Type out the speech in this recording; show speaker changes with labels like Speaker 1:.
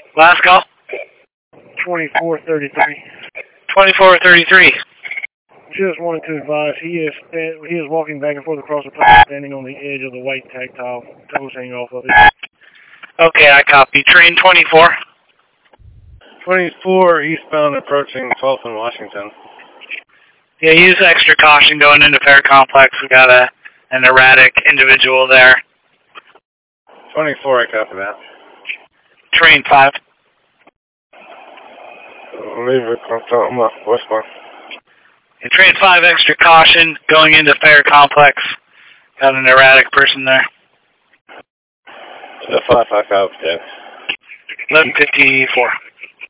Speaker 1: Last call?
Speaker 2: 2433.
Speaker 1: 2433.
Speaker 2: Just wanted to advise, he is walking back and forth across the plane, standing on the edge of the white tactile, toes hanging off of it.
Speaker 1: Okay, I copy. Train 24.
Speaker 3: 24 eastbound approaching 12th and Washington.
Speaker 1: Yeah, use extra caution going into Fair Complex. We got an erratic individual there.
Speaker 3: 24, I copy that.
Speaker 1: Train 5.
Speaker 3: Leave it, I'm westbound.
Speaker 1: And Train 5, extra caution going into Fair Complex. Got an erratic person there.
Speaker 3: 5, I copy that.
Speaker 1: 1154.